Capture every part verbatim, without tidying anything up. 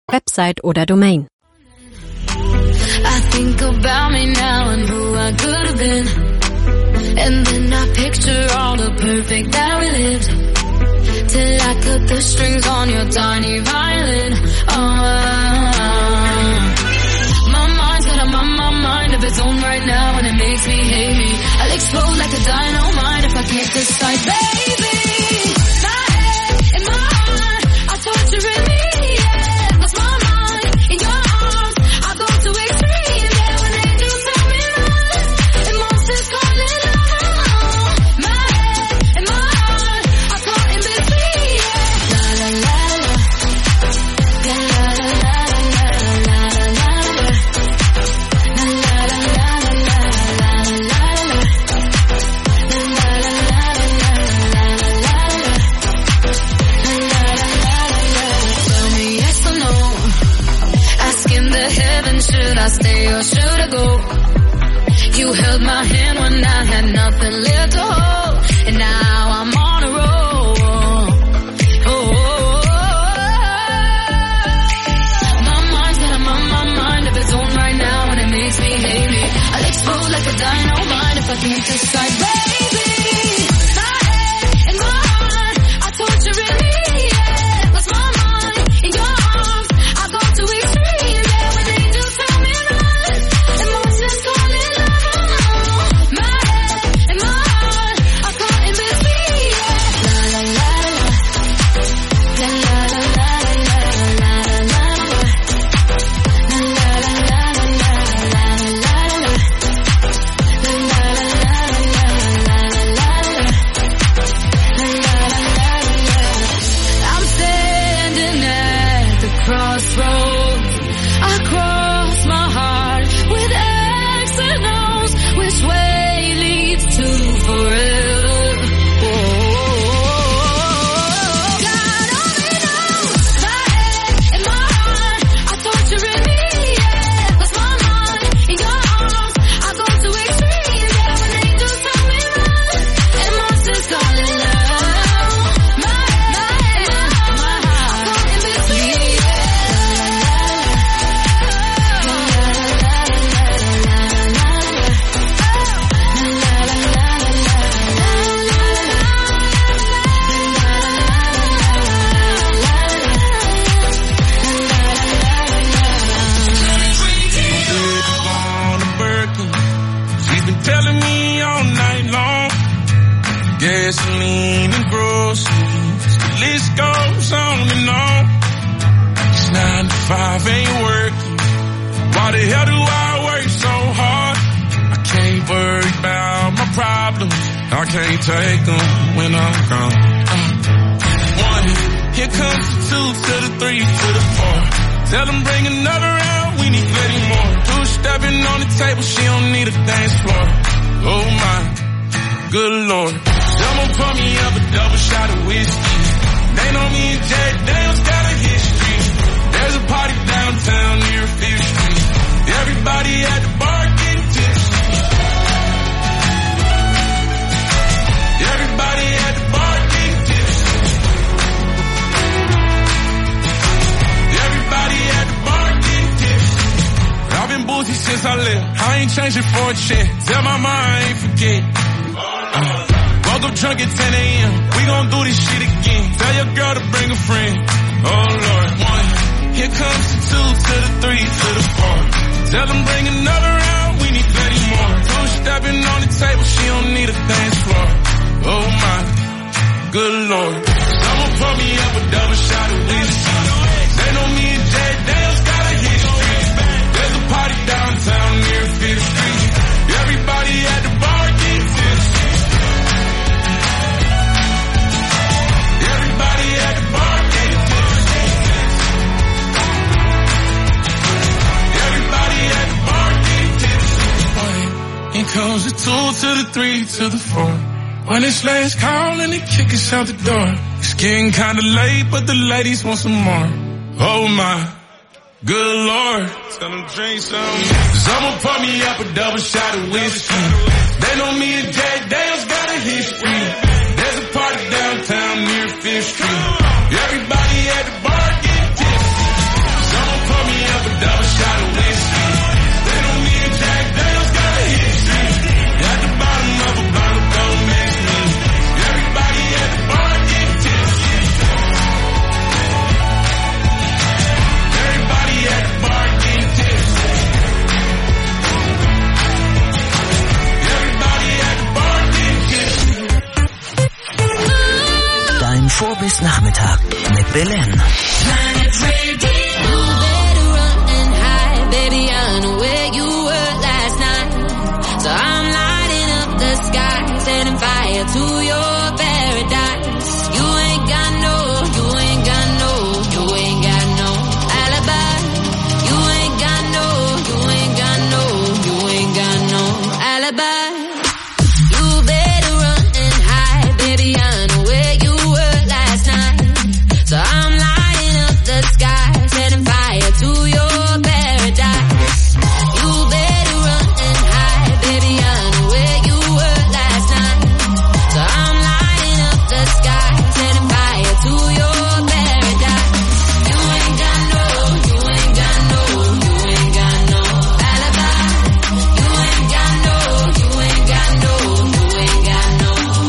Website oder Domain. I think about me now and who I could have been. And then I picture all the perfect that we lived. Till I cut the strings on your tiny violin. Oh, my mind's got a my, my mind of its own right now, and it makes me hate me. I'll explode like a dynamite if I can't decide, baby. My head and my heart are torturing me. Yeah, lost my mind in your arms. I go to extreme. Yeah, when they do tell me run, and monsters calling out. My head and my heart are caught in between. Yeah, la la la la, la la la la la la la la, la la la la la la la la. Should I stay or should I go? You held my hand when I had nothing left to hold, and now I'm on a roll. Oh, oh, oh. My mind's got a my, my mind of its own right now, and it makes me hate me. I'll explode like a dynamite if I can't decide, baby. My head and my heart are torturing me. Yeah, lost my mind in your arms. I go to extreme. Yeah, when they do tell me run, emotions calling out. My head and my heart are caught in between. Yeah, la la la la, la la la la la la la la, la la la la la la la la la, la la la la la. I'm standing at the crossroads. I cross my heart with X and O's. Which way leads to forever? Oh, God only knows. My head and my heart are torturing me. Yeah, lost my mind in your arms. I go to extreme. Yeah, when they do tell me run, and monsters calling out. My head, my heart, my heart, caught in between. On a Birkin. She's been telling me all night long. Gasoline and groceries. The list goes on and on. It's nine to five, ain't working. Why the hell do I work so hard? I can't worry about my problems. I can't take them when I'm gone. Uh, one, here comes the two to the three to the four. Tell them bring another round, we need plenty more. Two stepping on the table, she don't need a dance floor. Oh my, good Lord. Someone pour me up a double shot of whiskey. They know me and Jack Daniels got a history. There's a party downtown near Fifth Street. Everybody at the bar getting tipsy. Everybody at the bar getting tipsy. Everybody at the bar getting tipsy. I've been boozy since I left. I ain't changing for a check. Tell my mom I ain't forget. Uh, woke up drunk at ten a.m. We gon' do this shit again. Tell your girl to bring a friend. Oh Lord, one. Here comes the two to the three to the four. Tell them bring another round, we need plenty more. Two stepping on the table, she don't need a dance floor. Oh my, good Lord. Someone pour me up a double shot of whiskey. They know me and Jack Daniels got a history. There's a party downtown near Fifth Street. Everybody at the bar getting tipsy. Everybody at the bar getting tipsy. Everybody at the bar getting tipsy. Here comes the two to the three to the four. When it's last call and they kick us out the door. It's getting kinda late, but the ladies want some more. Oh my, good Lord. Tell them drink some. Someone pour me up a double shot of whiskey. They know me and Jack Daniels got a history. There's a party downtown near Fifth Street. Everybody at the bar getting tipsy. bis Nachmittag mit Belen. Planet Radio. You better run and hide, baby, I know where you were last night. So I'm lighting up the sky, setting fire to your paradise. You ain't got no, you ain't got no, you ain't got no alibi. You ain't got no, you ain't got no, you ain't got no alibi. You better run and hide, baby, I know where you were last night. So I'm lighting up the sky, setting fire to your paradise. You better run and hide, baby, I know where you were last night. So I'm lighting up the sky, setting fire to your paradise. You ain't got no, you ain't got no, you ain't got no alibi. You ain't got no, you ain't got no, you ain't got no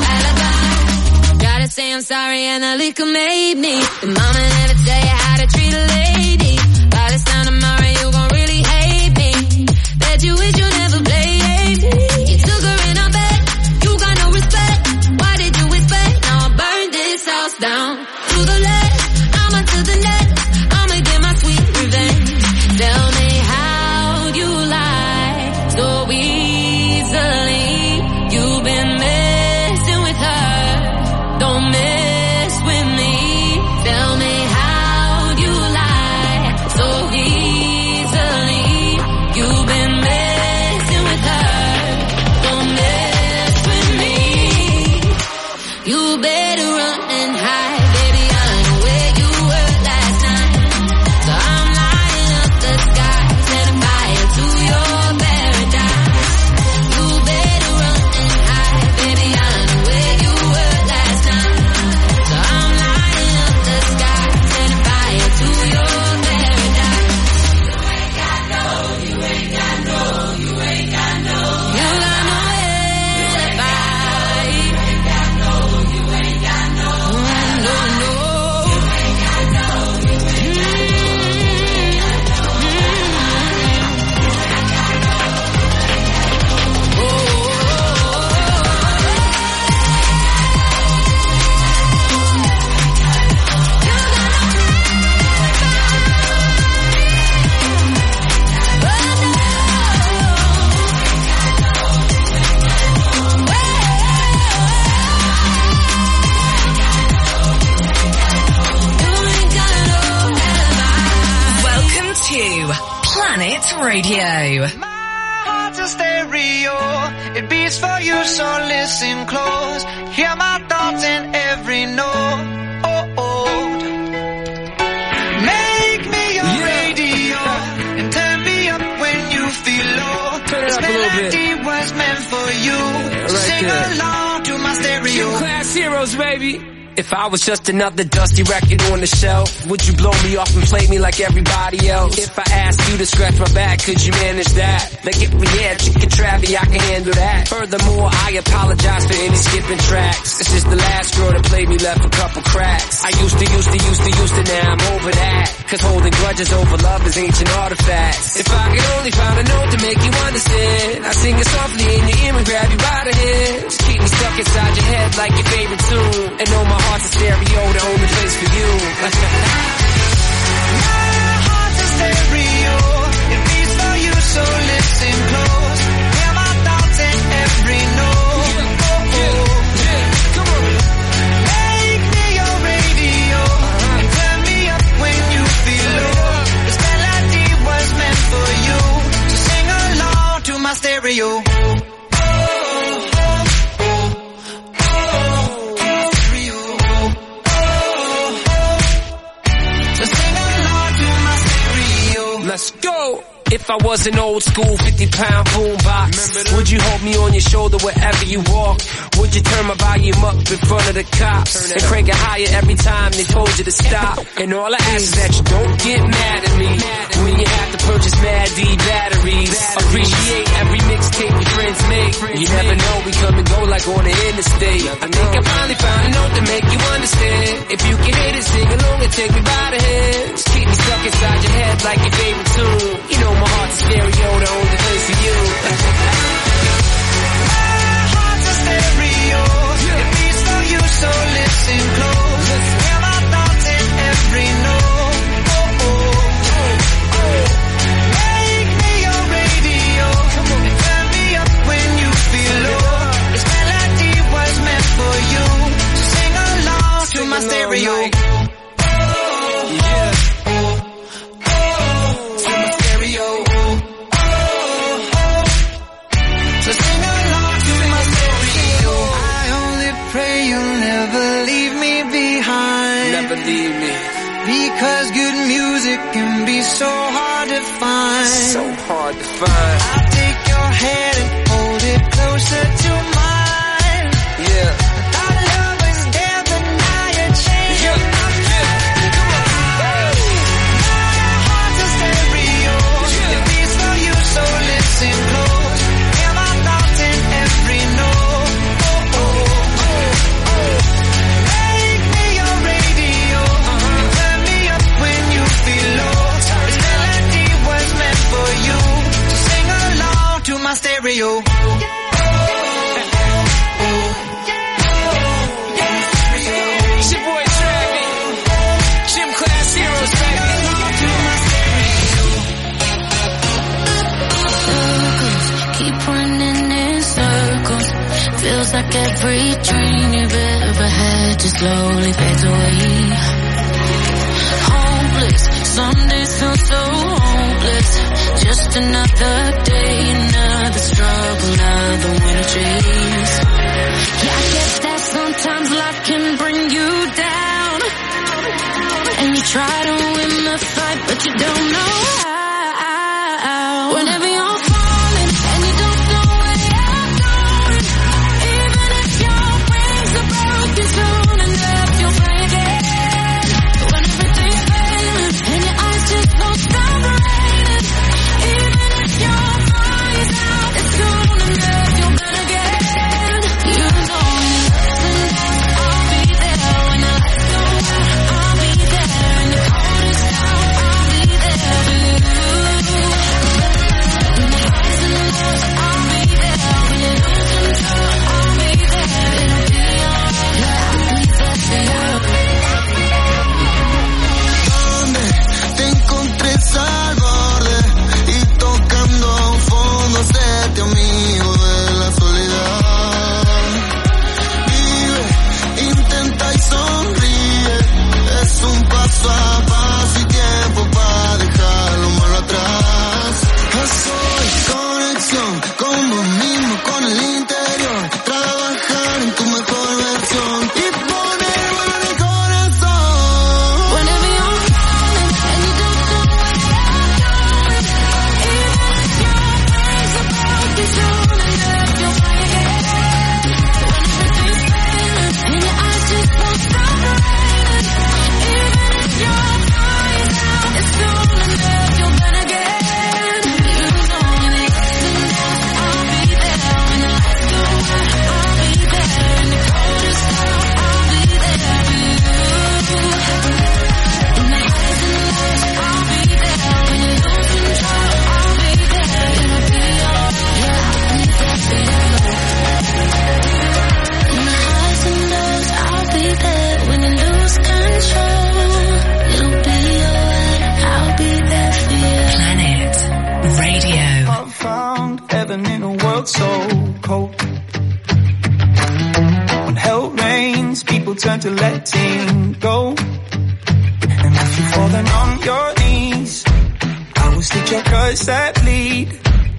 alibi. Gotta say I'm sorry and the liquor made me. The mama never tell you how to treat a lady. By this time tomorrow you gon' really hate me. Bet you wish you never played me. You took her in her bed, you got no respect. Why did you expect? Now I burn this house down to the left. I'ma to the next. I'ma get my sweet revenge. Tell me how you lie so easily. You've been messing with her. Don't mess with me. Tell me how you lie so easily. You've been messing with her. Don't mess with me. You better run and hide, baby, I know where you were last night. So I'm lighting up the sky, setting fire to your paradise. You better run and hide, baby, I know where you were last night. So I'm lighting up the sky, setting fire to your paradise. You ain't got no, you ain't got no, you ain't got no. You got no alibi. You ain't got no, you ain't got no. No, no. You ain't got no, you ain't got Welcome to Planet Radio. My heart's a stereo, it beats for you, so listen close. Hear my thoughts in every note. Oh, oh. Make me your radio and turn me up when you feel low. This melody was meant for you. So sing along to my stereo. Class heroes, baby. If I was just another dusty record on the shelf, would you blow me off and play me like everybody else? If I asked you to scratch my back, could you manage that? Like if we had chicken travy, I can handle that. Furthermore, I apologize for any skipping tracks. This is the last girl that played me, left a couple cracks. I used to, used to, used to, used to, now I'm over that. Cause holding grudges over love is ancient artifacts. If I could only find a note to make you understand, I sing it softly in your ear and grab you by the hand. Just keep me stuck inside your head like your favorite tune. And know my heart's a stereo, the only place for you. My heart's a stereo, it beats for you, so listen close. Hear my thoughts in every note. Oh, oh. Come on. Make me your radio and turn me up when you feel low. This melody was meant for you, so sing along to my stereo. Let's go. If I was an old school fifty pound boombox, would you hold me on your shoulder wherever you walk? Would you turn my volume up in front of the cops and crank it higher every time they told you to stop? And all I ask is that you don't get mad at me when you have to purchase Mad D batteries. Appreciate every mixtape your friends make. You never know, we come and go like on the interstate. I think I finally found a note to make you understand. If you can hit it, sing along and take me by the hand. Just keep me stuck inside your head like your favorite tune. You know my heart's a stereo, the only place for you. My heart's a stereo, it beats for you, so listen close. Hear Cause good music can be so hard to find. So hard to find. I'll take your hand and hold it closer to mine. Yeah. Our love was there, but now you're changing my mind. My heart's a stereo. It beats for you, so listen close. Hear my thoughts in every note. Oh, oh, oh, oh. Make me your radio. And turn me up when you feel low. This melody was meant for you. So sing along to my stereo. It's your boy Travis. Gym Class Heroes, baby. Circles, keep running in circles. Feels like every dream you've ever had just slowly fades away. Hopeless, some days feel so hopeless. Just another day, another struggle, another winter chase. Yeah, I guess that sometimes life can bring you down. And you try to win the fight, but you don't know how. Whenever you're falling and you don't know where you're going, even if your wings are broken, soon enough you'll fly again. When everything's failing and your eyes just won't stop raining, even if your body's out, it's soon enough you'll burn again. You know when you listen, I'll be there. When the lights go out, I'll be there. And the coldest out, I'll be there for you. When the highs and the lows, I'll be there. When you lose control, I'll be there. It'll be alright, yeah, I'll be there for you. Donde te encontré al borde y tocando a un fondo, sete amigo de la soledad. Vive, intenta y sonríe, es un paso a paso y tiempo para dejar lo malo atrás. Soy conexión con vos mismo, con el interior, trabajar en tu mejor versión y poner en el corazón. Whenever you're falling and you don't know where you're going, even if your wings are broken, soon enough you'll fly again. When everything's failing and your eyes just won't stop raining, even if your body's out, it's soon enough you'll burn again. You know when the ups and downs, I'll be there. When the lights go out, I'll be there. And the coldest out, I'll be there for you. In the highs and the lows, I'll be there. When you lose control, I'll be there. It'll be alright, yeah, I'll be there for you. In the highs and lows, I'll be there. When you lose control, it'll be alright, I'll be there for you. Planet Radio. I found heaven in a world so cold. When hell rains, people turn to letting go. And if you're falling on your knees, I will stitch your cuts that bleed.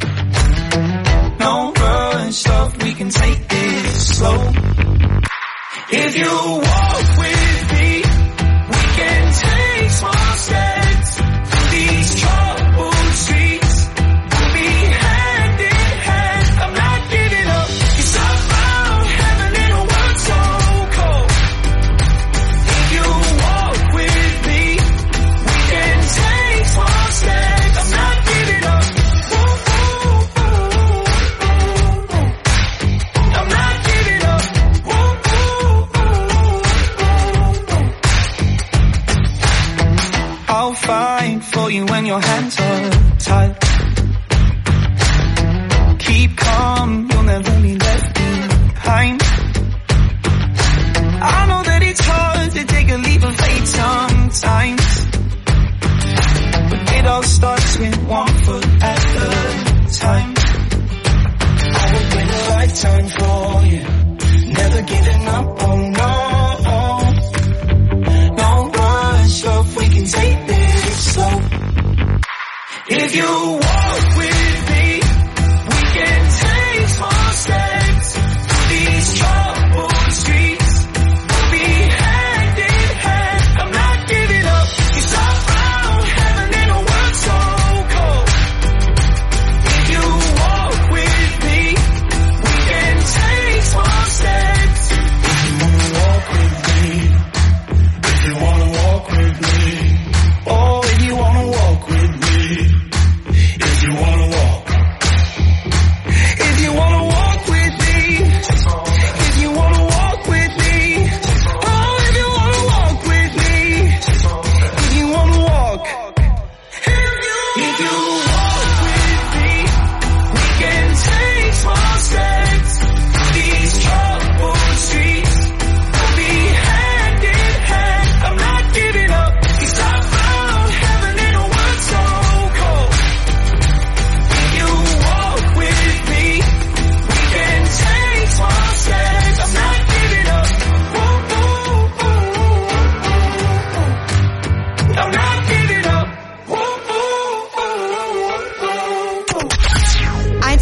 No rush, love, we can take this slow. If you walk with me, we can take small steps through these troubled streets. We'll be hand in hand, I'm not giving up. 'Cause I found heaven in a world so cold. If you walk with me, we can take small steps. I'm not giving up. Ooh, ooh, ooh, ooh, ooh. I'm not giving up. Ooh, ooh, ooh, ooh, ooh.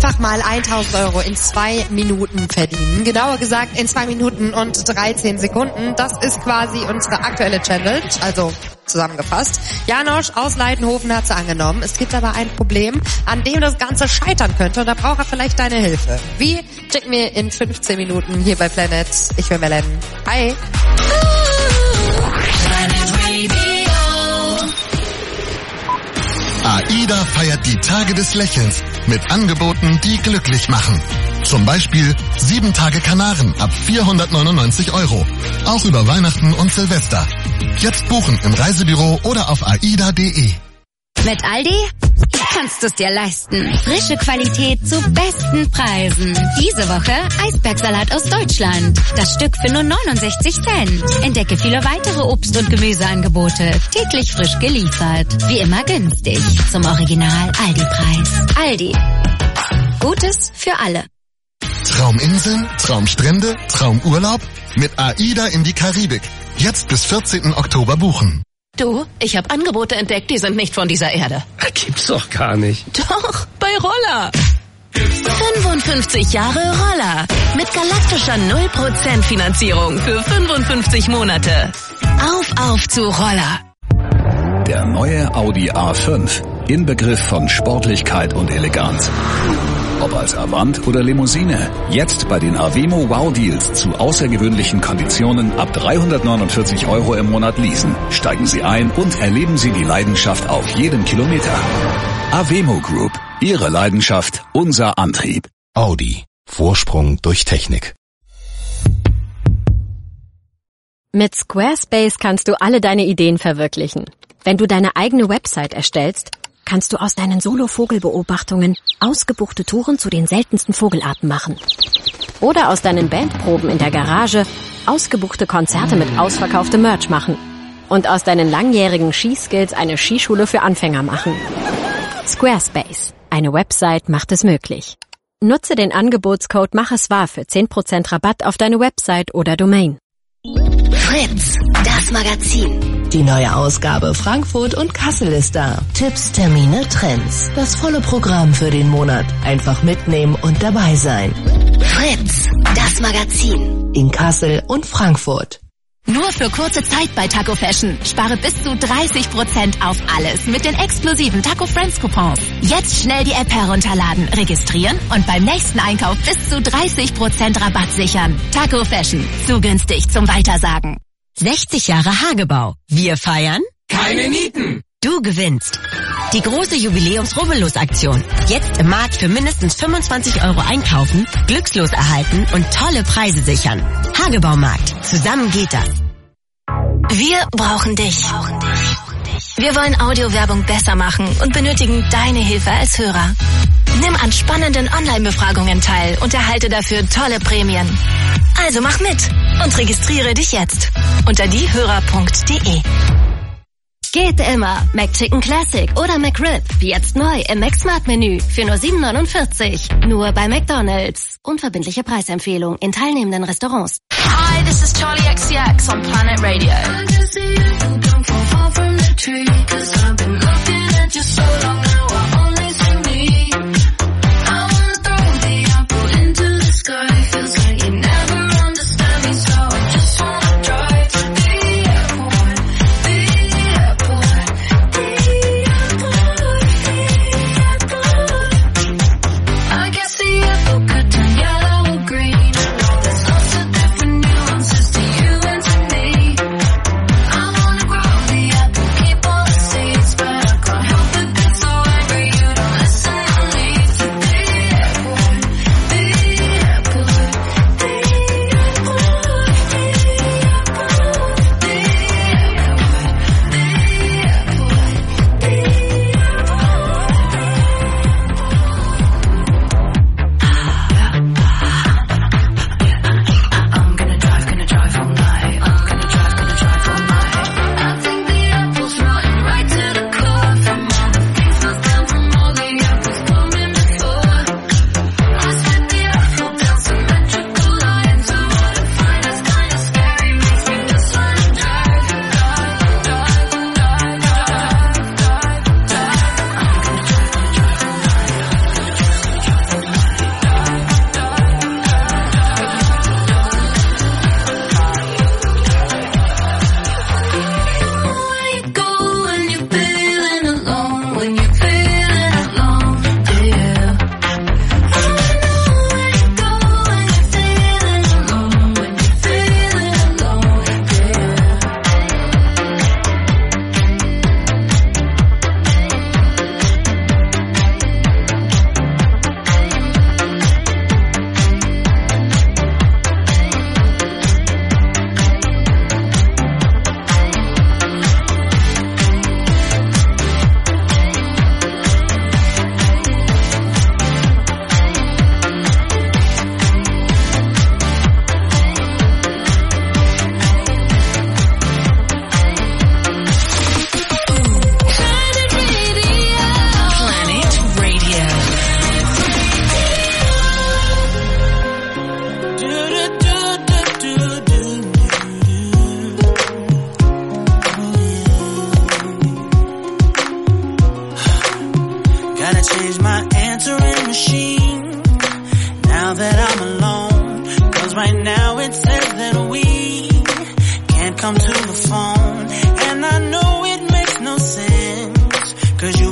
einfach mal tausend Euro in zwei Minuten verdienen. Genauer gesagt in zwei Minuten und dreizehn Sekunden. Das ist quasi unsere aktuelle Challenge, also zusammengefasst. Janosch aus Leidenhofen hat sie angenommen. Es gibt aber ein Problem, an dem das Ganze scheitern könnte und da braucht er vielleicht deine Hilfe. Wie? Check mir in fünfzehn Minuten hier bei Planet. Ich bin Melanie. Hi. AIDA feiert die Tage des Lächelns mit Angeboten, die glücklich machen. Zum Beispiel sieben Tage Kanaren ab vierhundertneunundneunzig Euro. Auch über Weihnachten und Silvester. Jetzt buchen im Reisebüro oder auf aida punkt de. Mit Aldi kannst du es dir leisten. Frische Qualität zu besten Preisen. Diese Woche Eisbergsalat aus Deutschland. Das Stück für nur neunundsechzig Cent. Entdecke viele weitere Obst- und Gemüseangebote. Täglich frisch geliefert. Wie immer günstig. Zum Original Aldi-Preis. Aldi. Gutes für alle. Trauminseln, Traumstrände, Traumurlaub? Mit AIDA in die Karibik. Jetzt bis vierzehnten Oktober buchen. Du, ich habe Angebote entdeckt, die sind nicht von dieser Erde. Gibt's doch gar nicht. Doch, bei Roller. fünfundfünfzig Jahre Roller. Mit galaktischer null Prozent Finanzierung für fünfundfünfzig Monate. Auf, auf zu Roller. Der neue Audi A fünf. Inbegriff von Sportlichkeit und Eleganz. Ob als Avant oder Limousine. Jetzt bei den Avemo Wow Deals zu außergewöhnlichen Konditionen ab dreihundertneunundvierzig Euro im Monat leasen. Steigen Sie ein und erleben Sie die Leidenschaft auf jedem Kilometer. Avemo Group. Ihre Leidenschaft, unser Antrieb. Audi. Vorsprung durch Technik. Mit Squarespace kannst du alle deine Ideen verwirklichen. Wenn du deine eigene Website erstellst, kannst du aus deinen Solo-Vogelbeobachtungen ausgebuchte Touren zu den seltensten Vogelarten machen. Oder aus deinen Bandproben in der Garage ausgebuchte Konzerte mit ausverkauftem Merch machen. Und aus deinen langjährigen Skiskills eine Skischule für Anfänger machen. Squarespace. Eine Website macht es möglich. Nutze den Angebotscode Mach es wahr für zehn Prozent Rabatt auf deine Website oder Domain. Fritz, das Magazin. Die neue Ausgabe Frankfurt und Kassel ist da. Tipps, Termine, Trends. Das volle Programm für den Monat. Einfach mitnehmen und dabei sein. Fritz, das Magazin. In Kassel und Frankfurt. Nur für kurze Zeit bei Taco Fashion. Spare bis zu dreißig Prozent auf alles mit den exklusiven Taco Friends Coupons. Jetzt schnell die App herunterladen, registrieren und beim nächsten Einkauf bis zu dreißig Prozent Rabatt sichern. Taco Fashion. Zu günstig zum Weitersagen. sechzig Jahre Hagebau. Wir feiern? Keine Nieten. Du gewinnst. Die große Jubiläums-Rubbellos-Aktion. Jetzt im Markt für mindestens fünfundzwanzig Euro einkaufen, Glückslos erhalten und tolle Preise sichern. Hagebaumarkt. Zusammen geht das. Wir brauchen dich. Wir wollen Audiowerbung besser machen und benötigen deine Hilfe als Hörer. Nimm an spannenden Online-Befragungen teil und erhalte dafür tolle Prämien. Also mach mit und registriere dich jetzt unter diehörer punkt de. Geht immer. McChicken Classic oder McRib. Jetzt neu im McSmart-Menü für nur sieben neunundvierzig. Nur bei McDonald's. Unverbindliche Preisempfehlung in teilnehmenden Restaurants. Hi, this is Charlie X C X on Planet Radio. So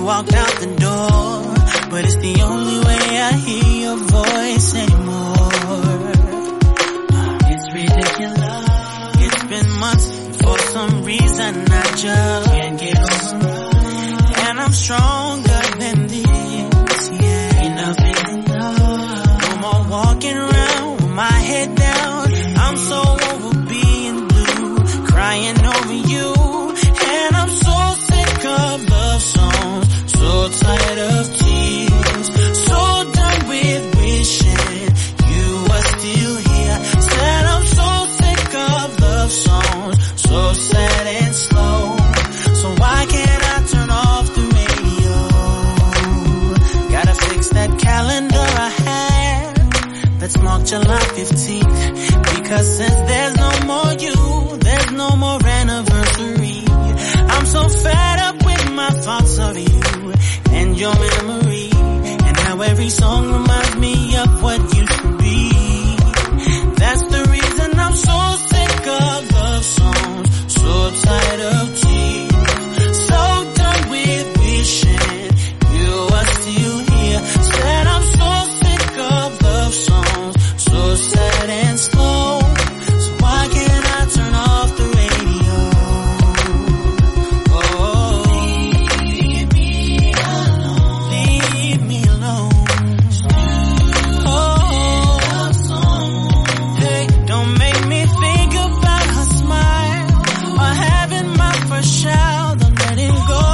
walked out the door, but it's the only way I hear your voice anymore. It's ridiculous. It's been months, for some reason I just can't get over. And I'm stronger than this, yeah. Enough is enough. No more walking around with my head down. I'm so over being blue, crying over you. And I'm so sick of love songs, so tired of tears, so done with wishing you were still here. Said I'm so sick of love songs, so sad and slow. So why can't I turn off the radio? Gotta fix that calendar I had that's marked July fifteenth. Because since there's no more you, there's no more anniversary. I'm so fed up with my thoughts of you and your memory, and how every song reminds me of what used to be. That's the reason I'm so sick of love songs, so tired of tears, so done with wishing you were still here. Said I'm so sick of love songs, so sad and slow. So why can't I turn off the radio? Oh, leave me alone, leave me alone. Oh, hey, don't make me think about her smile or having my first child. I'm letting go,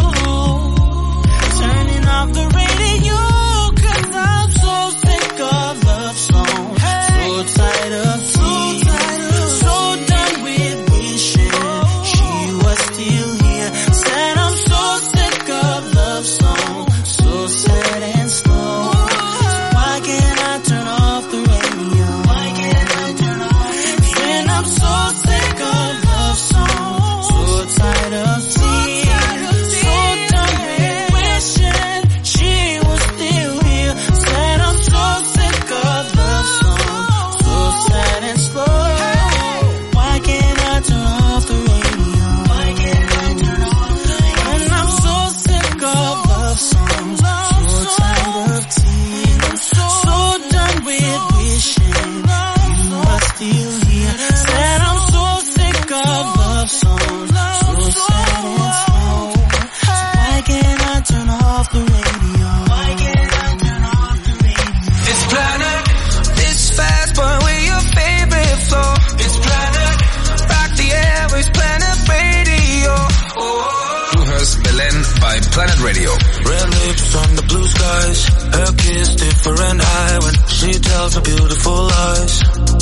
turning off the radio, 'cause I'm so sick of love songs, so tired of tears, so done with wishing she was still here. Said I'm so sick of love songs, so sad and slow. So why can't I turn off the radio? Why can't I turn off? When I'm so sick of love songs, so tired of tears, so done with wishing she was still here. Said I'm so sick of love songs, so sad and slow. Why can't I turn off the radio? Why can't I turn off the radio? When I'm so sick of love songs, so tired of tears, so done with wishing you were still here. Said I'm so sick of love songs, so sad and slow. So why can't I turn off the radio? Why can't I turn off the radio? It's Planet, this fast boy with your favorite flow. It's Planet, rock the airwaves, Planet Radio. Du hörst Belen bei Planet Radio. Red lips on the blue skies, her kiss different high when she tells her beautiful lies.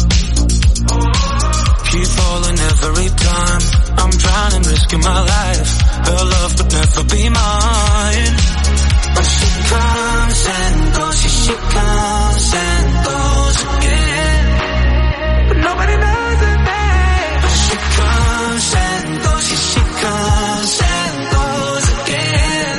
Keep falling every time, I'm drowning, risking my life. Her love could never be mine. But she comes and goes, she, she comes and goes again. But nobody knows her name. But she comes and goes, she, she comes and goes again.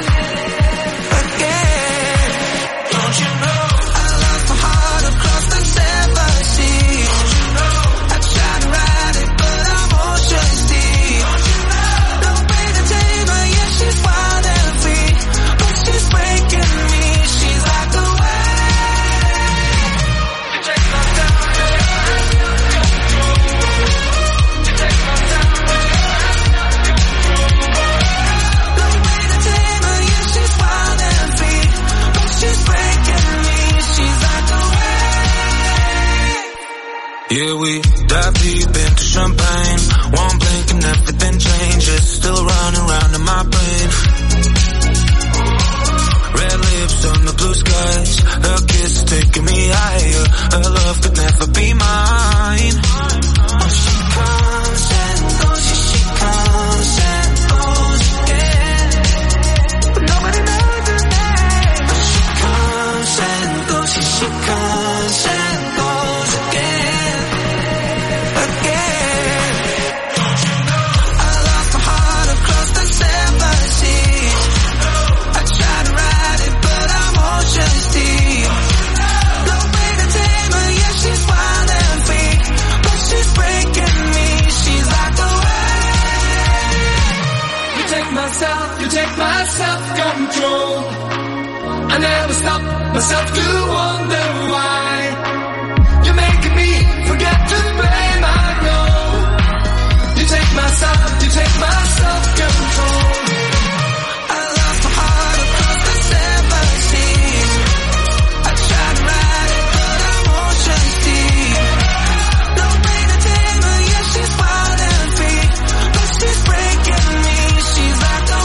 Again. Don't you know I lost my heart across the seven seas? Don't you know I tried to ride it, but I'm ocean deep. Don't you know no way to tame her, yeah, she's wild and free. But she's breaking me, she's like the wave. You take my time, you take my time. No way to tame her, yeah, she's wild and free. But she's breaking me, she's like the wave. Yeah, we dive deep into champagne. One blink and everything changes. Still running round in my brain. Red lips on the blue skies. Her kiss taking me higher. Her love could never be mine. Oh, she comes and goes, she, she comes and goes again. But nobody knows her name. But she comes and goes, she, she comes and goes again. Again. Don't you know I lost my heart across the seven seas? I tried to ride it, but I'm ocean deep. No way to tame her, yeah, she's wild and free. never stop myself to wonder why you're making me forget to blame. I know you take my side, you take my self-control. I lost my heart across the seven seas. I tried to ride it, but I'm ocean deep. No way to tame her, yeah, she's wild and free, but she's breaking me. She's like a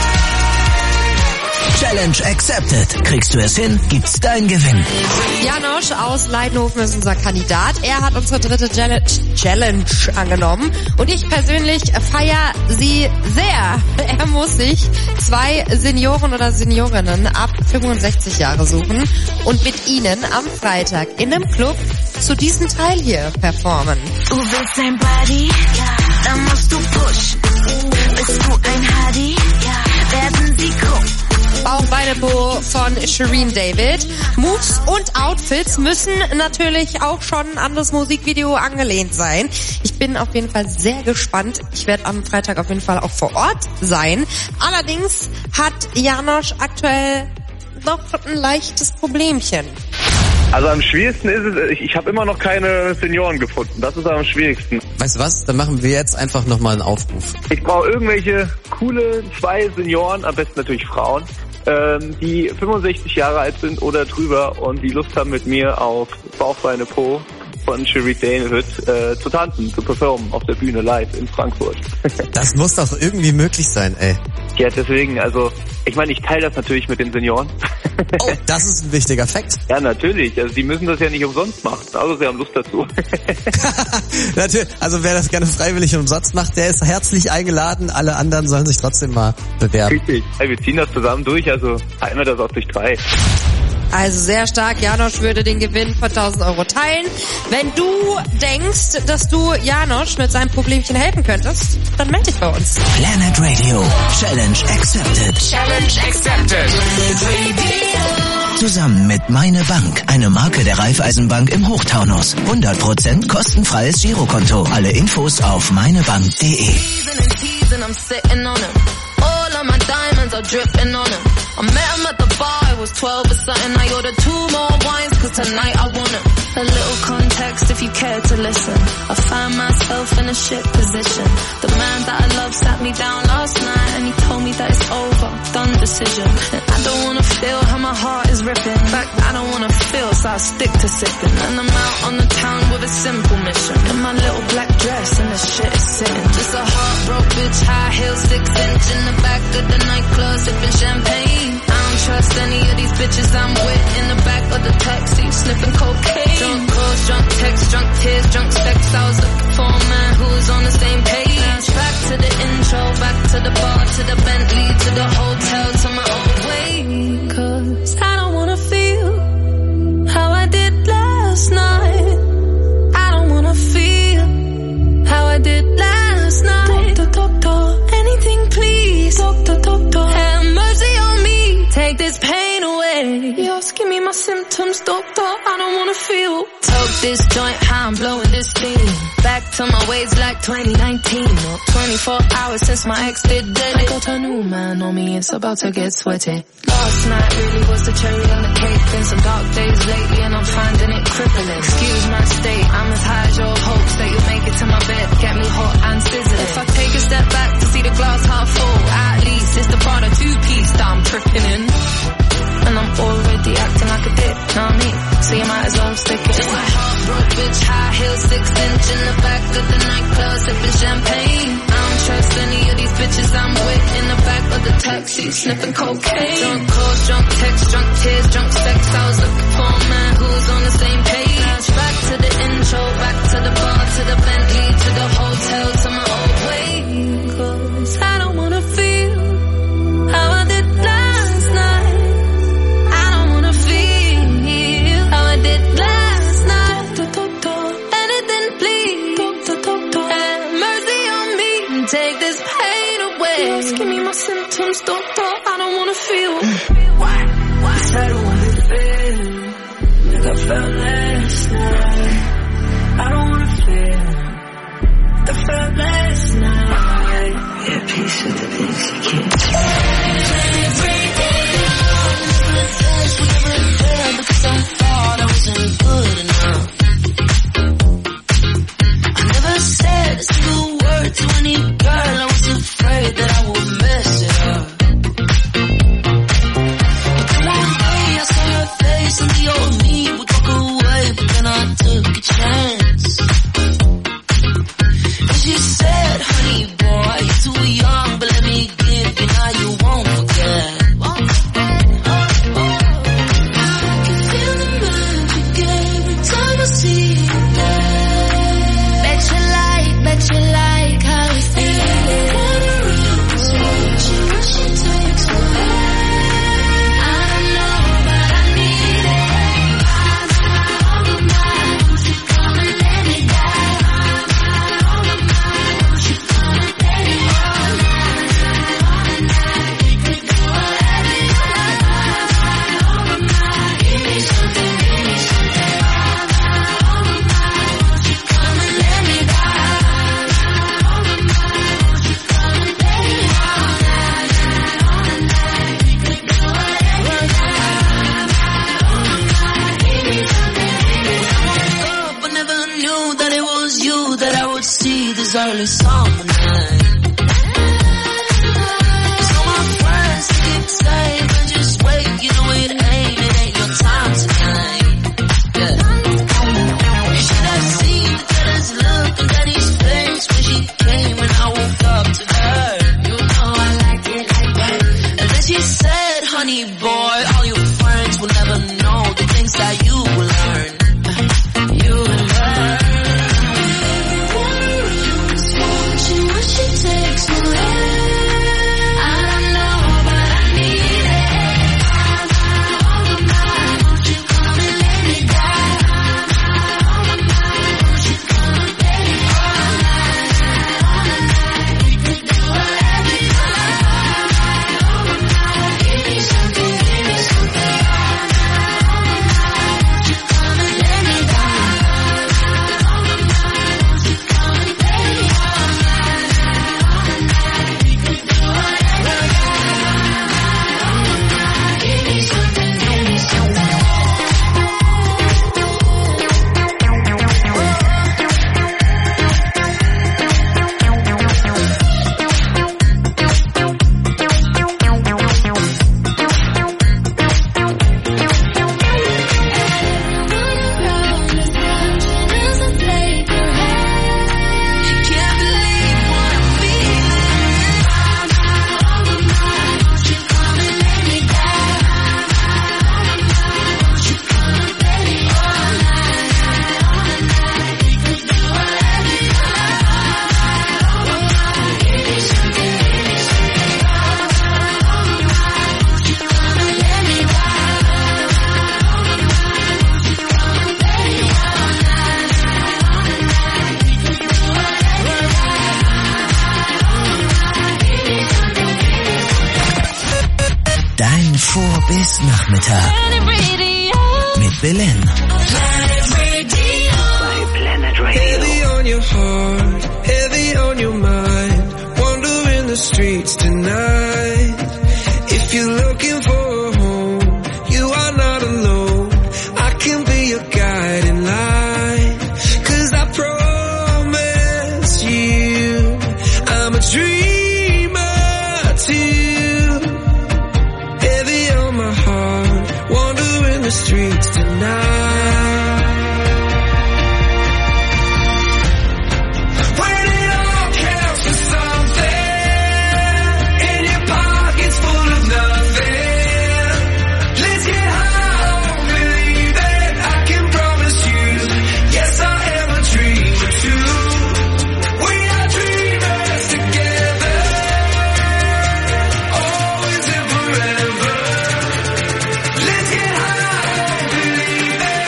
Challenge accepted. Kriegst du es hin, gibt's dein Gewinn. Janosch aus Leidenhofen ist unser Kandidat. Er hat unsere dritte Challenge angenommen und ich persönlich feiere sie sehr. Er muss sich zwei Senioren oder Seniorinnen ab fünfundsechzig Jahre suchen und mit ihnen am Freitag in einem Club zu diesem Teil hier performen. Du willst ein Buddy? Ja. Dann musst du pushen. Bist du ein Hardy? Ja. Werden sie gucken. Bauch, Beine, Po von Shireen David. Moves und Outfits müssen natürlich auch schon an das Musikvideo angelehnt sein. Ich bin auf jeden Fall sehr gespannt. Ich werde am Freitag auf jeden Fall auch vor Ort sein. Allerdings hat Janosch aktuell noch ein leichtes Problemchen. Also am schwierigsten ist es, ich, ich habe immer noch keine Senioren gefunden. Das ist am schwierigsten. Weißt du was? Dann machen wir jetzt einfach nochmal einen Aufruf. Ich brauche irgendwelche coole zwei Senioren, am besten natürlich Frauen, ähm, die fünfundsechzig Jahre alt sind oder drüber und die Lust haben mit mir auf Bauch, Beine, Po von Shireen David äh, zu tanzen, zu performen auf der Bühne live in Frankfurt. Das muss doch irgendwie möglich sein, ey. Ja, deswegen, also ich meine, ich teile das natürlich mit den Senioren. Oh, das ist ein wichtiger Fakt. Ja, natürlich. Also die müssen das ja nicht umsonst machen. Also sie haben Lust dazu. Natürlich. Also wer das gerne freiwillig umsonst macht, der ist herzlich eingeladen. Alle anderen sollen sich trotzdem mal bewerben. Richtig. Hey, wir ziehen das zusammen durch, also teilen wir das auch durch drei. Also sehr stark. Janosch würde den Gewinn von tausend Euro teilen. Wenn du denkst, dass du Janosch mit seinem Problemchen helfen könntest, dann melde dich bei uns. Planet Radio. Challenge accepted. Challenge accepted. Zusammen mit Meine Bank, eine Marke der Raiffeisenbank im Hochtaunus. hundert Prozent kostenfreies Girokonto. Alle Infos auf meinebank punkt de. I met him at the bar, I was twelve or something. I ordered two more wines, cause tonight I want it. A little context if you care to listen. I find myself in a shit position. The man that I love sat me down last night and he told me that it's over, done decision. And I don't wanna feel how my heart is ripping. In fact, I don't wanna feel, so I stick to sipping. And I'm out on the town with a simple mission. In my little black dress and the shit is sitting. Just a heartbroken bitch, high heels, six inch in the back of the nightclub, sipping champagne. I don't trust any of these bitches I'm with in the back of the taxi, sniffing cocaine. Drunk calls, drunk texts, drunk tears, drunk specs. I was looking for a man who was on the same page. Back to the intro, back to the bar, to the Bentley, to the hotel, to my old way. Cause I don't wanna feel how I did last night. I don't wanna feel how I did last night. Doctor, doctor, anything please. Doctor, doctor, have mercy on me. Take this pain away. Just give me my symptoms, doctor. I don't wanna feel. Toke this joint, how I'm blowing this steam. Back to my ways like twenty nineteen. Or twenty-four hours since my ex did dead. I got a new man on me, it's about to get sweaty. Last night really was the cherry on the cake. Been some dark days lately and I'm finding it crippling. Excuse my state, I'm as high as your hopes that you'll make it to my bed. Get me hot and sizzling. If I take a step back to see the glass half full, at least it's the part of two-piece that I'm tripping in. And I'm already acting like a dick, know what I mean? So you might as well stick it in. My heartbroken bitch, high heels, six inch in the back of the nightclub, sipping champagne. I don't trust any of these bitches I'm with in the back of the taxi, sniffing cocaine. Drunk calls, drunk texts, drunk tears, drunk sex. I was looking for a man who was on the same page. Back to the intro, back to the bar, to the Bentley, to the hotel, to my old way. Cause I don't wanna feel how I did last night. I don't wanna feel how I did last night. Doctor, doctor, anything please. Doctor, doctor, have mercy on me and take this pain away. Just give me my symptoms, doctor. I don't wanna feel. Why? Why? I don't wanna feel like I felt last night. I don't wanna feel like I felt last night. Yeah, peace with the things you can't change. Every day, was early summer night. So my friends keep saying, but just wait, you know it ain't, it ain't your time tonight. Yeah. You should have seen the jealous look on Daddy's face when she came and I woke up to her. You know I like it like that. And then she said, honey boy, all your friends will never know the things that you will learn. You will learn. She, what she takes away. I don't know, but I need it. All of mine, won't you come and let me die? All of mine, won't you come and baby? All night, all night, we could do whatever you like. All of mine, give me something, give me something. All night, all night, won't you come and let me die? All of mine, won't you come and baby? All night, all night, we could do whatever you like. All night, give me something, give me something. Dein Vor- bis Nachmittag mit Belen. Planet Radio. Heavy on your heart, heavy on your mind. Wandering the streets tonight. If you're looking for a home, you are not alone. I can be your guiding light. 'Cause I promise you, I'm a dreamer too. Heavy on my heart, wandering the streets tonight. When it all counts for something, and your pocket's full of nothing, let's get high on believe it. I can promise you, yes I am a dreamer too. We are dreamers together, always and forever. Let's get high on believe it.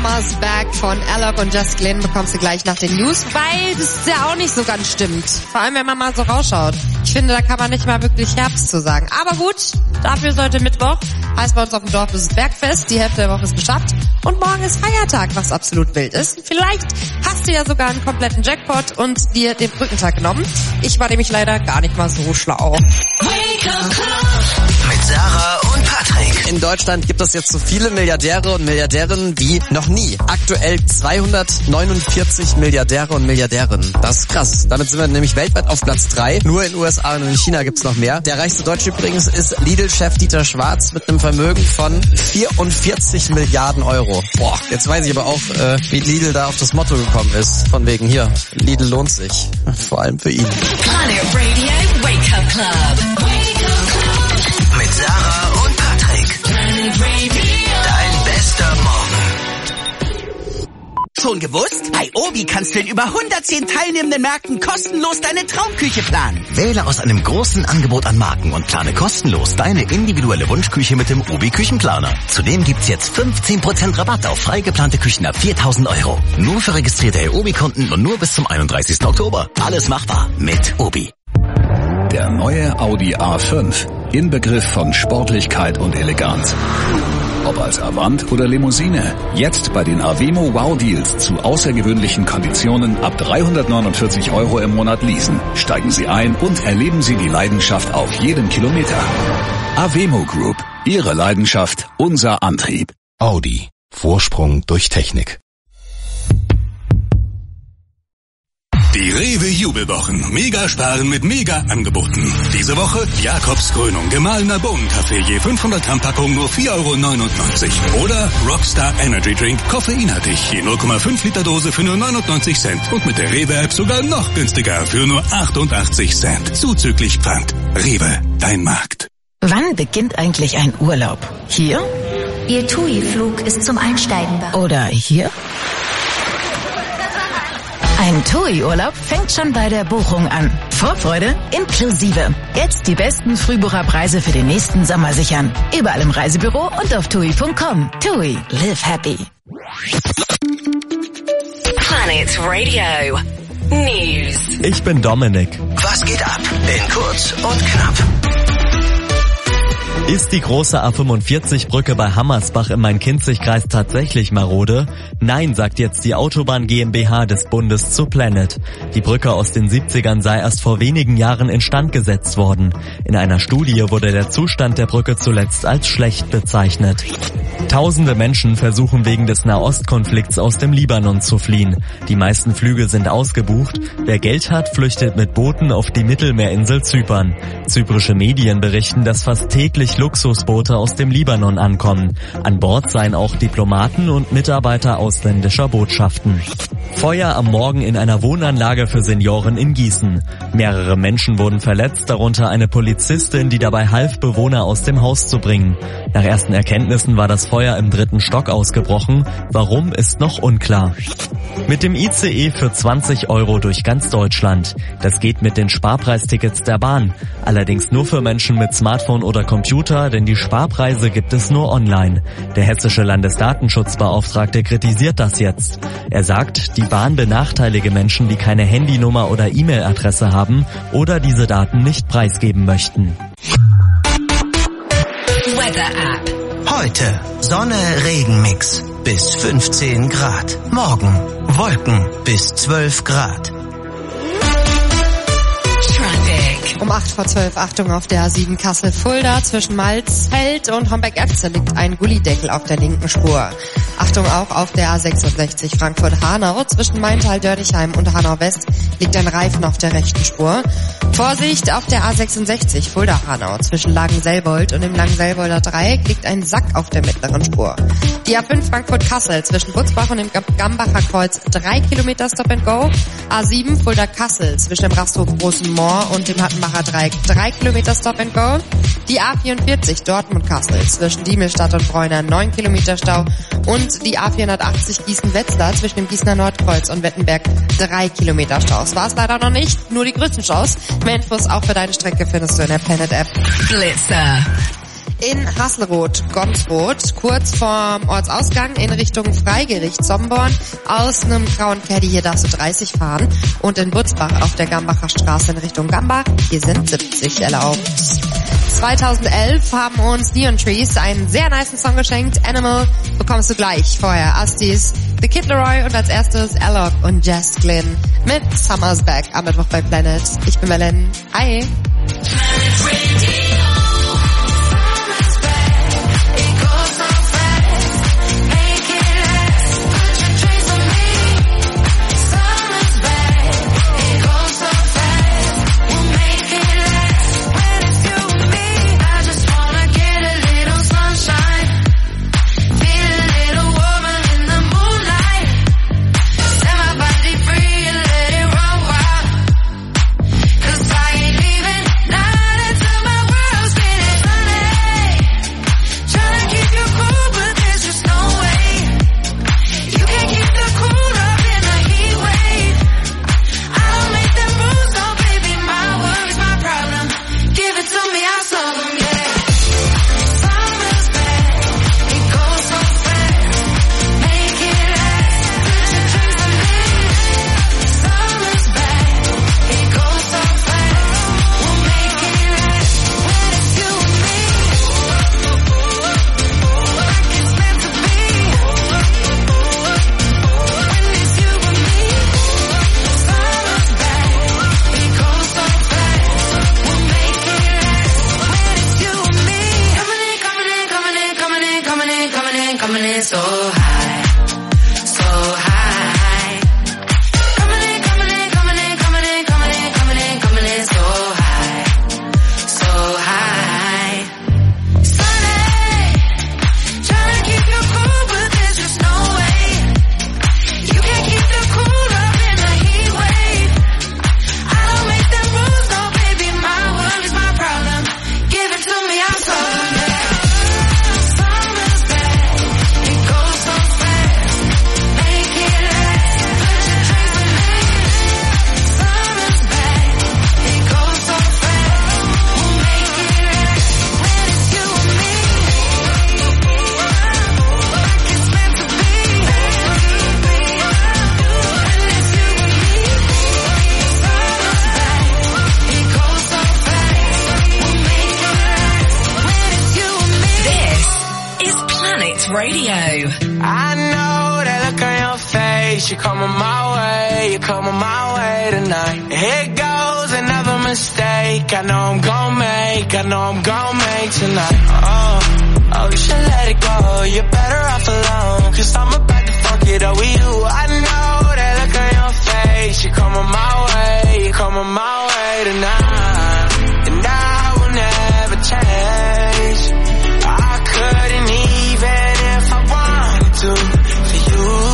Mama's Back von Alok und Just Glynn bekommst du gleich nach den News, weil das ja auch nicht so ganz stimmt. Vor allem, wenn man mal so rausschaut. Ich finde, da kann man nicht mal wirklich Herbst zu sagen. Aber gut, dafür ist heute Mittwoch. Heißt bei uns auf dem Dorf ist es Bergfest, die Hälfte der Woche ist geschafft. Und morgen ist Feiertag, was absolut wild ist. Vielleicht hast du ja sogar einen kompletten Jackpot und dir den Brückentag genommen. Ich war nämlich leider gar nicht mal so schlau. Mit Sarah und Patrick. In Deutschland gibt es jetzt so viele Milliardäre und Milliardärinnen wie noch nie. Aktuell zweihundertneunundvierzig Milliardäre und Milliardärinnen. Das ist krass. Damit sind wir nämlich weltweit auf Platz drei. Nur in den U S A und in China gibt's noch mehr. Der reichste Deutsche übrigens ist Lidl-Chef Dieter Schwarz mit einem Vermögen von vierundvierzig Milliarden Euro. Boah, jetzt weiß ich aber auch, äh, wie Lidl da auf das Motto gekommen ist. Von wegen hier, Lidl lohnt sich. Vor allem für ihn. Planet Radio Wake Up Club. Wake Up Club. Mit Sarah und Patrick. Planet Radio. Dein bester Morgen. Schon gewusst? Bei Obi kannst du in über hundertzehn teilnehmenden Märkten kostenlos deine Traumküche planen. Wähle aus einem großen Angebot an Marken und plane kostenlos deine individuelle Wunschküche mit dem Obi Küchenplaner. Zudem gibt's jetzt fünfzehn Prozent Rabatt auf frei geplante Küchen ab viertausend Euro. Nur für registrierte Obi-Kunden und nur bis zum einunddreißigsten Oktober. Alles machbar mit Obi. Der neue Audi A fünf. Inbegriff von Sportlichkeit und Eleganz. Ob als Avant oder Limousine. Jetzt bei den Avemo Wow Deals zu außergewöhnlichen Konditionen ab dreihundertneunundvierzig Euro im Monat leasen. Steigen Sie ein und erleben Sie die Leidenschaft auf jedem Kilometer. Avemo Group. Ihre Leidenschaft, unser Antrieb. Audi. Vorsprung durch Technik. Die Rewe Jubelwochen. Mega sparen mit mega Angeboten. Diese Woche Jakobskrönung, gemahlener Bohnenkaffee, je fünfhundert Gramm Packung nur vier Euro neunundneunzig. Oder Rockstar Energy Drink, koffeinhaltig, je null Komma fünf Liter Dose für nur neunundneunzig Cent. Und mit der Rewe App sogar noch günstiger für nur achtundachtzig Cent. Zuzüglich Pfand. Rewe, dein Markt. Wann beginnt eigentlich ein Urlaub? Hier? Ihr TUI-Flug ist zum Einsteigen bereit. Oder hier? Ein TUI-Urlaub fängt schon bei der Buchung an. Vorfreude inklusive. Jetzt die besten Frühbucherpreise für den nächsten Sommer sichern. Überall im Reisebüro und auf tui punkt com. TUI, live happy. Planet Radio News. Ich bin Dominik. Was geht ab? In kurz und knapp. Ist die große A fünfundvierzig-Brücke bei Hammersbach im Main-Kinzig-Kreis tatsächlich marode? Nein, sagt jetzt die Autobahn GmbH des Bundes zu Planet. Die Brücke aus den siebzigern sei erst vor wenigen Jahren instand gesetzt worden. In einer Studie wurde der Zustand der Brücke zuletzt als schlecht bezeichnet. Tausende Menschen versuchen wegen des Nahostkonflikts aus dem Libanon zu fliehen. Die meisten Flüge sind ausgebucht. Wer Geld hat, flüchtet mit Booten auf die Mittelmeerinsel Zypern. Zyprische Medien berichten, dass fast täglich Luxusboote aus dem Libanon ankommen. An Bord seien auch Diplomaten und Mitarbeiter ausländischer Botschaften. Feuer am Morgen in einer Wohnanlage für Senioren in Gießen. Mehrere Menschen wurden verletzt, darunter eine Polizistin, die dabei half, Bewohner aus dem Haus zu bringen. Nach ersten Erkenntnissen war das Feuer im dritten Stock ausgebrochen. Warum, ist noch unklar. Mit dem I C E für zwanzig Euro durch ganz Deutschland. Das geht mit den Sparpreistickets der Bahn. Allerdings nur für Menschen mit Smartphone oder Computer, denn die Sparpreise gibt es nur online. Der hessische Landesdatenschutzbeauftragte kritisiert das jetzt. Er sagt, die Bahn benachteilige Menschen, die keine Handynummer oder E-Mail-Adresse haben oder diese Daten nicht preisgeben möchten. Weather App. Heute Sonne-Regen-Mix bis fünfzehn Grad. Morgen Wolken bis zwölf Grad. Um acht vor zwölf, Achtung auf der A sieben Kassel-Fulda, zwischen Malzfeld und Homberg-Erbse liegt ein Gullideckel auf der linken Spur. Achtung auch auf der A sechsundsechzig Frankfurt-Hanau, zwischen Maintal-Dördichheim und Hanau-West liegt ein Reifen auf der rechten Spur. Vorsicht auf der A sechsundsechzig Fulda-Hanau, zwischen Langenselbold und dem Langenselbolder Dreieck liegt ein Sack auf der mittleren Spur. Die A fünf Frankfurt-Kassel, zwischen Butzbach und dem Gambacher Kreuz drei Kilometer Stop and Go. A sieben Fulda-Kassel, zwischen dem Rasthof Großen Moor und dem Hattenbacher Dreieck drei Kilometer Stop and Go. Die A vierundvierzig Dortmund-Kassel, zwischen Diemelstadt und Bräuner neun Kilometer Stau. Und die A vierhundertachtzig Gießen-Wetzlar, zwischen dem Gießener Nordkreuz und Wettenberg drei Kilometer Staus. War es leider noch nicht, nur die größten Staus. Mehr Infos auch für deine Strecke findest du in der Planet App. Blitzer. in Hasselroth, Gonsroth, kurz vorm Ortsausgang in Richtung Freigericht Somborn. Aus einem grauen Caddy hier darfst du dreißig fahren. Und in Butzbach auf der Gambacher Straße in Richtung Gambach, hier sind siebzig erlaubt. zweitausendelf haben uns Neon Trees einen sehr nicen Song geschenkt. Animal bekommst du gleich. Vorher Astis, The Kid Laroi und als erstes Alok und Jess Glynn mit Summer's Back am Mittwoch bei Planet. Ich bin Melanie. Hi. You're coming my way, you're coming my way tonight. Here goes another mistake I know I'm gon' make, I know I'm gon' make tonight. Oh, oh, you should let it go, you're better off alone, cause I'm about to fuck it up with you. I know that look on your face, you're coming my way, you're coming my way tonight. And I will never change, I couldn't even if I wanted to, for you.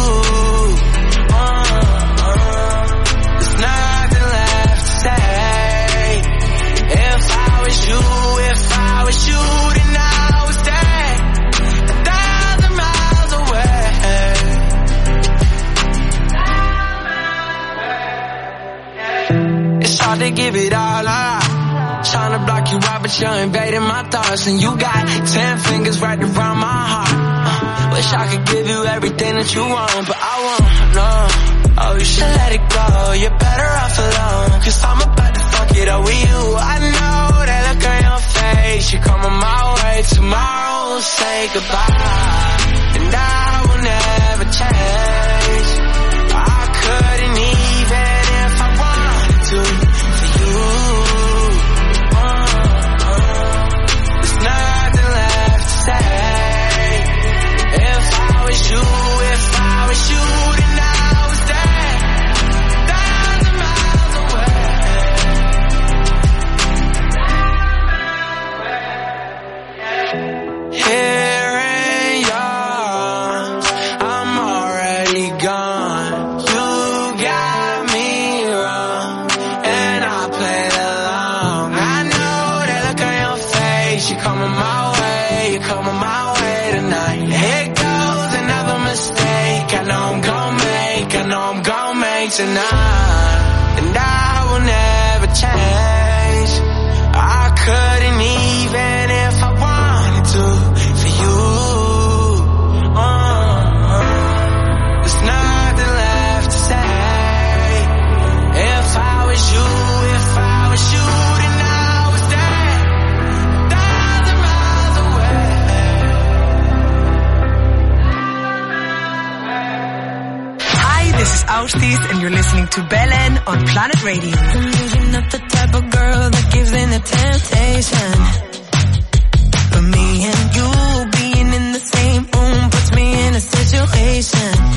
You, if I was you, then I would stay a thousand miles away. It's hard to give it all up, trying to block you out, but you're invading my thoughts, and you got ten fingers right around my heart. Uh, wish I could give you everything that you want, but I won't. No, oh, you should let it go. You're better off alone, cause I'm about to fuck it up with you. I know that look on your face, you're coming my way. Tomorrow we'll say goodbye, and I will never change. I couldn't even if I wanted to, for you. Uh, uh, there's nothing left to say. If I was you, if I was you, then I would stay a thousand miles away. Here in yours, I'm already gone. You got me wrong, and I played along. I know that look on your face, you're coming my way, you're coming my way tonight. Here goes another mistake I know I'm gon' make, I know I'm gon' make tonight. And I will never change, I couldn't even if I wanted this is Austis and you're listening to Belen on Planet Radio. You're not the type of girl that gives in to temptation. But me and you being in the same room puts me in a situation.